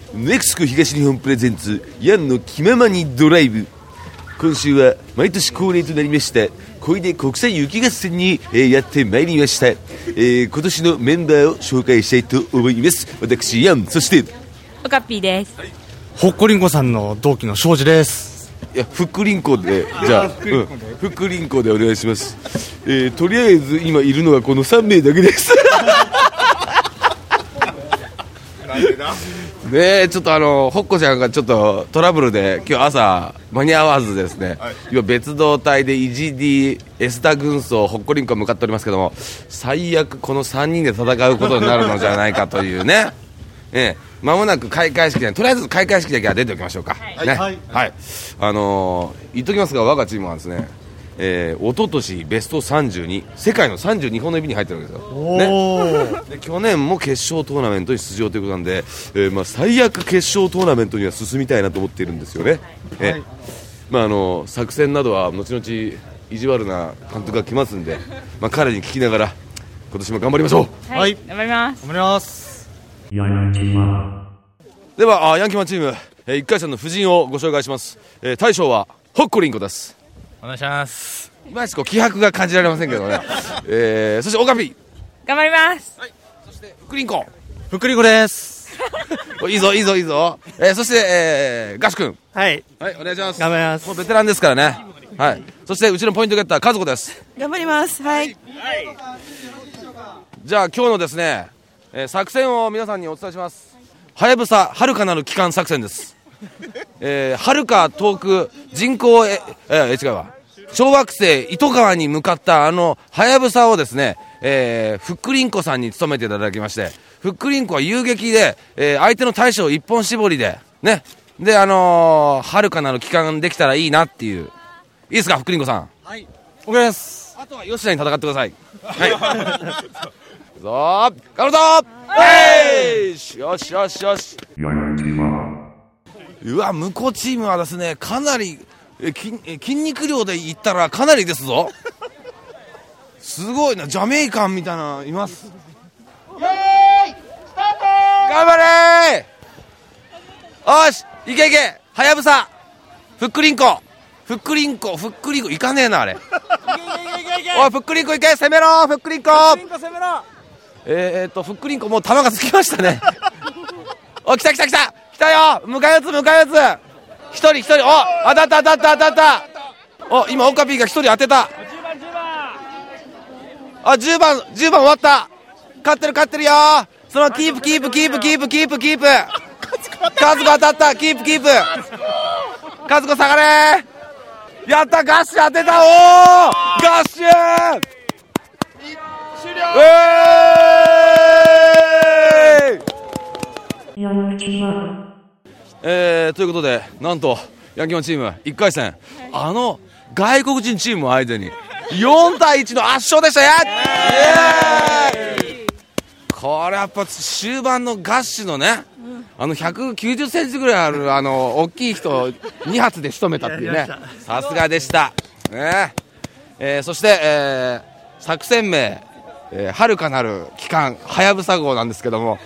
ネクスコ東日本プレゼンツヤンの気ままにドライブ。今週は毎年恒例となりました小出国際雪合戦に、やってまいりました、今年のメンバーを紹介したいと思います。私ヤン、そしてオカピーです。 ほっこりんこさんの同期の庄司です。 いや、ふっくりんこでじゃあふっくりんこでお願いします。とりあえず今いるのはこの3名だけですね、ちょっとほっこちゃんがちょっとトラブルで今日朝間に合わずですね、今別動隊でイジディエスタ軍曹ほっこりんこ向かっておりますけども、最悪この3人で戦うことになるのじゃないかというね間もなく開会式で、とりあえず開会式だけは出ておきましょうか。はい、ね、はい、はい、言っときますが、我がチームはですね、一昨年ベスト32、世界の32本の指に入ってるわけですよ、ね、で去年も決勝トーナメントに出場ということなんで、最悪決勝トーナメントには進みたいなと思っているんですよね。作戦などは後々意地悪な監督が来ますんで、彼に聞きながら今年も頑張りましょう。 はい、頑張ります。 頑張ります。 ではヤンキーマンチーム、1回戦の布陣をご紹介します。大将はほっこりんこです。 お願いします。 今しこ気迫が感じられませんけどねそしてオカピ頑張ります。 はい、そしてふっくりんこですいいぞいいぞいいぞ、そしてガシ君、 はい、 はい、お願いします。 頑張ります。 もうベテランですからね。はい、そしてうちのポイントゲッター和子です。 頑張ります。はい、 じゃあ今日のですね、作戦を皆さんにお伝えします。はやぶさ遥かなる帰還作戦です。遥か遠く人口違うわ、小惑星糸川に向かったはやぶさをですね、ふっくりんこさんに務めていただきまして、ふっくりんこは遊撃で、相手の大将一本絞りでね、で遥かなる帰還できたらいいなっていう。いいですか、ふっくりんこさん。 はい、OK です。 あとは吉田に戦ってください。はいぞー、頑張るぞー、よしよしよし。うわ、向こうチームはですね、かなり筋肉量で言ったらかなりですぞ。すごいな、ジャメイカンみたいなのいます。イエーイ、スタートー、頑張れー。よし、いけいけ、はやぶさふっくりんこいかねえな、あれおい、ふっくりんこいけ、攻めろふっくりんこ攻めろ。ふっくりんこもう球がつきましたねお、来たよ、向かい撃つ一人お、当たったお、今オカピーが一人当てた。あ、10番終わった。勝ってるよ。そのキープカズコ当たった。キープカズコ下がれ。やった、ガッシュ当てた。おー、ガッシュ終了。ということで、なんとヤンキーマンチーム1回戦、外国人チームを相手に4対1の圧勝でした。これやっぱ終盤のガッシュのね、190センチぐらいある大きい人2発で仕留めたっていうね、さすがでしたね。そして、作戦名、遥かなる帰還はやぶさ号なんですけども、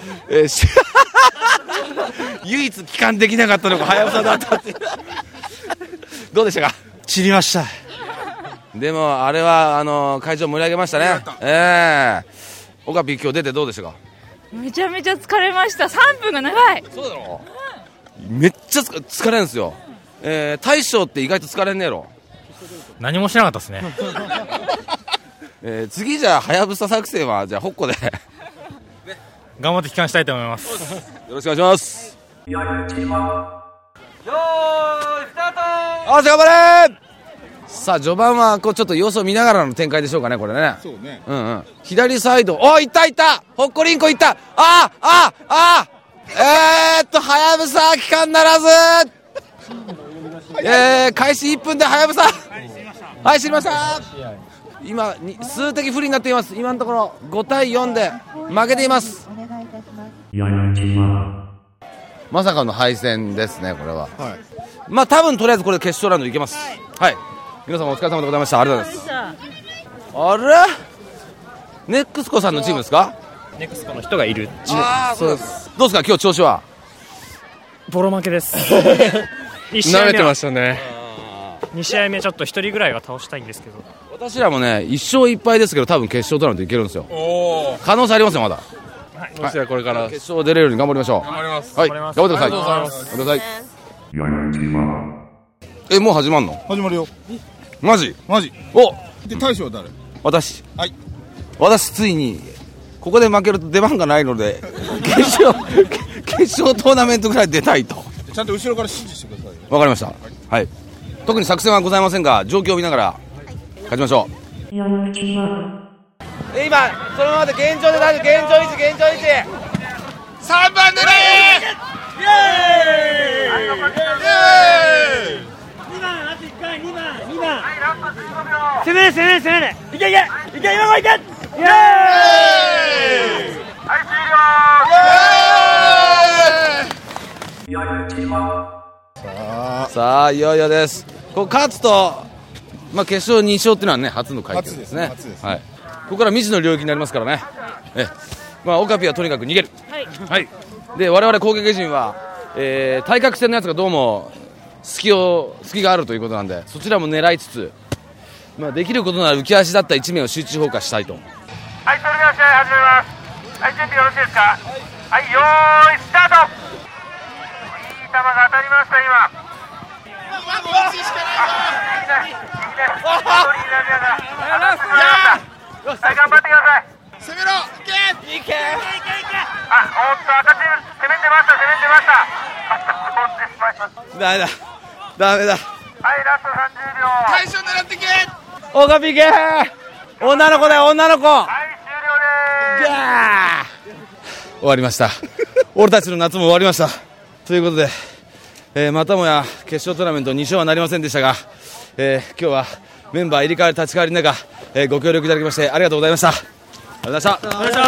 唯一帰還できなかったのがはやぶさだったっていうどうでしたか。 散りました。 でもあれは会場盛り上げましたね。オカピ今日出てどうでしたか。 めちゃめちゃ疲れました。3分が長い。 そうだろ、めっちゃ疲れるんですよ。大将って意外と疲れんねえろ。 何もしなかったですね次じゃあはやぶさ作戦はじゃあほっこで頑張って帰還したいと思います。 よろしくお願いします。よーいスタート。頑張れ。さあ序盤はちょっと様子を見ながらの展開でしょうかね、これね。そうね。左サイド、いったほっこりんこいった。はやぶさ帰還ならず。開始1分ではやぶさ、はい、知りました。今数的不利になっています。今のところ5対4で負けています。まさかの敗戦ですね、これは。はい、多分とりあえずこれで決勝ラウンドいけます。はい、皆様お疲れ様でございました。ありがとうございます。あれ、ネクスコさんのチームですか。 ネクスコの人がいる。 そうです。どうですか今日調子は。 ボロ負けです舐めてましたね。 2試合目ちょっと1人ぐらいは倒したいんですけど、 私らもね1勝1敗ですけど多分決勝トーナメントいけるんですよ。可能性ありますよまだ。 もしやこれから決勝出れるように頑張りましょう。 頑張ります。 はい、頑張ってください。 ありがとうございます。 頑張ってください。もう始まんの？ 始まるよ。 マジおで、大将は誰？ 私、 はい、 私ついにここで負けると出番がないので決勝トーナメントぐらい出たいと。 ちゃんと後ろから指示してください。 わかりました、はい、特に作戦はございませんが状況を見ながら勝ちましょう。今そのままで現状で大丈夫。現状維持3番でねイエーイ2番あと1回2番攻めれいけ今後いけイエーイさあいよいよです。こう勝つと、決勝2勝っていうのはね初の快挙ですね。はい、ここから未知の領域になりますからね。オカピはとにかく逃げる。はい、で我々攻撃陣は、対角線のやつがどうも隙があるということなんでそちらも狙いつつ、できることなら浮き足だった1名を集中砲火したいと。 はい、それでは試合始めます。はい、準備よろしいですか。はい、よーいスタート。いい球が当たりました。今いいね。はい、頑張ってください。攻めろ。いけ。おっと赤チーム攻めてました。 ダメだ。 はい、ラスト30秒。 大将狙ってけ。 オカピけ女の子だよ女の子。 はい、終了でーす。 終わりました俺たちの夏も終わりましたということで、またもや決勝トーナメント2勝はなりませんでしたが、今日はメンバー入れ替わり立ち替わりの中、ご協力いただきましてありがとうございました。ありがとうございました。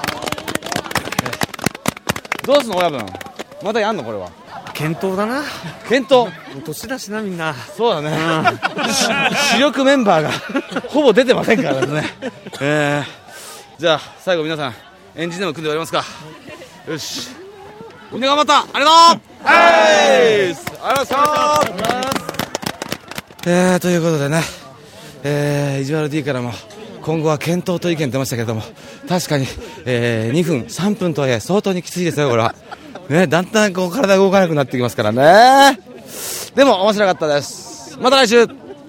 どうすんの親分、またやんのこれは。 検討だな。 検討年だしなみんな。 そうだね、主力メンバーがほぼ出てませんからね。じゃあ最後皆さんエンジンでも組んで終わりますか。よし、みんな頑張った。ありがとう。ありがとうございます。ということでね、イジワル D からも今後は検討と意見出ましたけれども、確かに、2分3分とはいえ相当にきついですよこれはね。だんだんこう体が動かなくなってきますからね。でも面白かったです。また来週。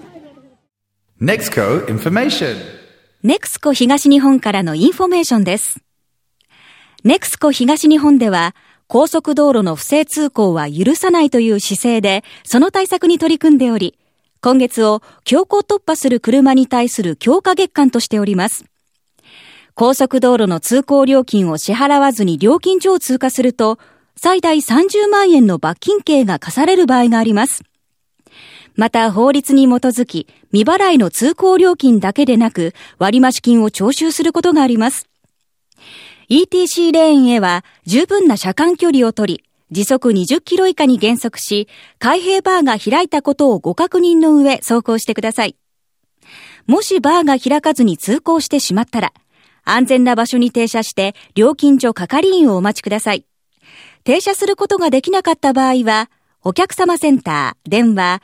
NEXCO Information。 NEXCO 東日本からのインフォメーションです。NEXCO 東日本では高速道路の不正通行は許さないという姿勢でその対策に取り組んでおり、今月を強行突破する車に対する強化月間としております。高速道路の通行料金を支払わずに料金所を通過すると最大30万円の罰金刑が課される場合があります。また法律に基づき未払いの通行料金だけでなく割増金を徴収することがあります。ETC レーンへは十分な車間距離を取り、時速20キロ以下に減速し、開閉バーが開いたことをご確認の上走行してください。もしバーが開かずに通行してしまったら、安全な場所に停車して料金所係員をお待ちください。停車することができなかった場合は、お客様センター電話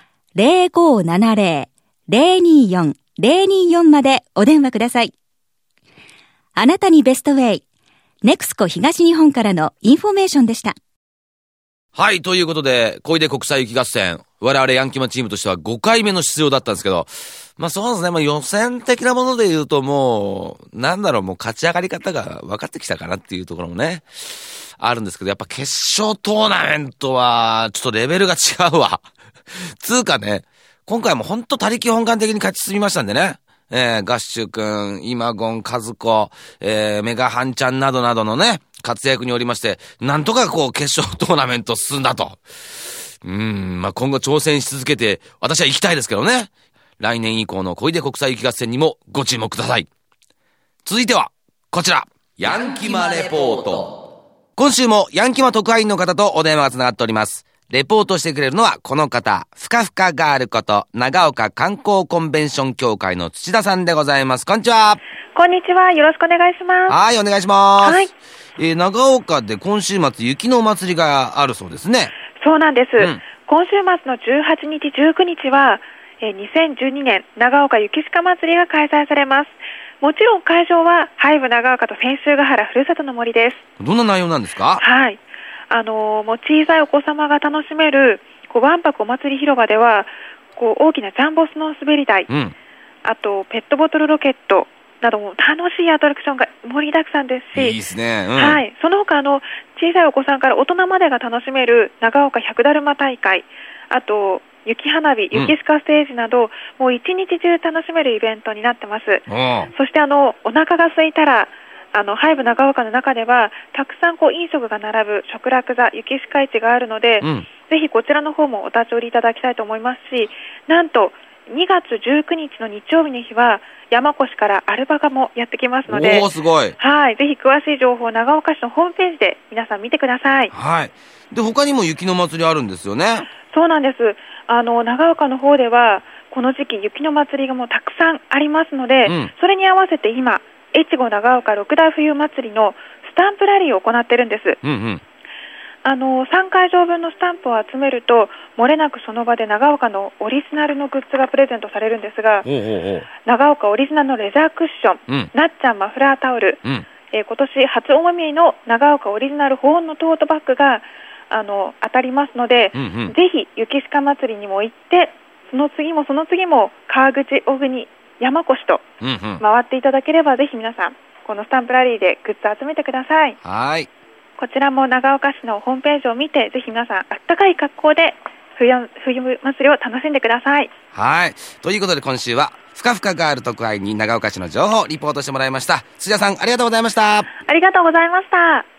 0570-024-024 までお電話ください。あなたにベストウェイ。NEXCO 東日本からのインフォメーションでした。 はい、ということで、小出国際雪合戦、我々ヤンキマチームとしては5回目の出場だったんですけど、そうですね、予選的なもので言うともう勝ち上がり方が分かってきたかなっていうところもね、あるんですけど、やっぱ決勝トーナメントは、ちょっとレベルが違うわ。つうかね、今回もほんと他力本願的に勝ち進みましたんでね。ガッシュ君、今ゴン、カズコ、メガハンちゃんなどなどのね、活躍によりまして、なんとか決勝トーナメント進んだと。今後挑戦し続けて、私は行きたいですけどね。来年以降の小出国際雪合戦にもご注目ください。続いては、こちら。ヤンキマレポート。今週もヤンキマ特派員の方とお電話がつながっております。レポートしてくれるのはこの方、ふかふかガールこと長岡観光コンベンション協会の土田さんでございます。こんにちは。 こんにちは。よろしくお願いします。 はい、お願いします。 はい。 長岡で今週末雪のお祭りがあるそうですね。 そうなんです。 うん今週末の18日、19日は、2012年長岡雪鹿まつりが開催されます。もちろん会場はハイブ長岡と千秋ヶ原ふるさとの森です。 どんな内容なんですか？ はい。もう小さいお子様が楽しめるわんぱくお祭り広場では大きなジャンボスノー滑り台、 うん。 あとペットボトルロケットなども楽しいアトラクションが盛りだくさんですし、 いいですね。うん。 はい、その他小さいお子さんから大人までが楽しめる長岡百だるま大会、あと雪花火、雪鹿ステージなど、もう一日中楽しめるイベントになってます。そしてお腹が空いたらハイブ長岡の中ではたくさん飲食が並ぶ食楽座雪鹿市があるので、ぜひこちらの方もお立ち寄りいただきたいと思いますし、なんと2月19日の日曜日の日は山越からアルバカもやってきますので、 おー、すごい。 はい、ぜひ詳しい情報を長岡市のホームページで皆さん見てください。 はい。で、他にも雪の祭りあるんですよね。 そうなんです。長岡の方ではこの時期雪の祭りがもうたくさんありますので、それに合わせて今越後長岡六大冬祭りのスタンプラリーを行っているんです。3会場分のスタンプを集めると漏れなくその場で長岡のオリジナルのグッズがプレゼントされるんですが、長岡オリジナルのレザークッション、なっちゃんマフラータオル、今年初お目見えの長岡オリジナル保温のトートバッグが当たりますので、ぜひ雪鹿祭りにも行って、その次もその次も川口、小国、山越と回っていただければ、ぜひ皆さんこのスタンプラリーでグッズ集めてください。 はい。 こちらも長岡市のホームページを見て、ぜひ皆さんあったかい格好で冬祭りを楽しんでください。 はい。ということで今週はふかふかガール特派員に長岡市の情報をリポートしてもらいました。土屋さん、ありがとうございました。 ありがとうございました。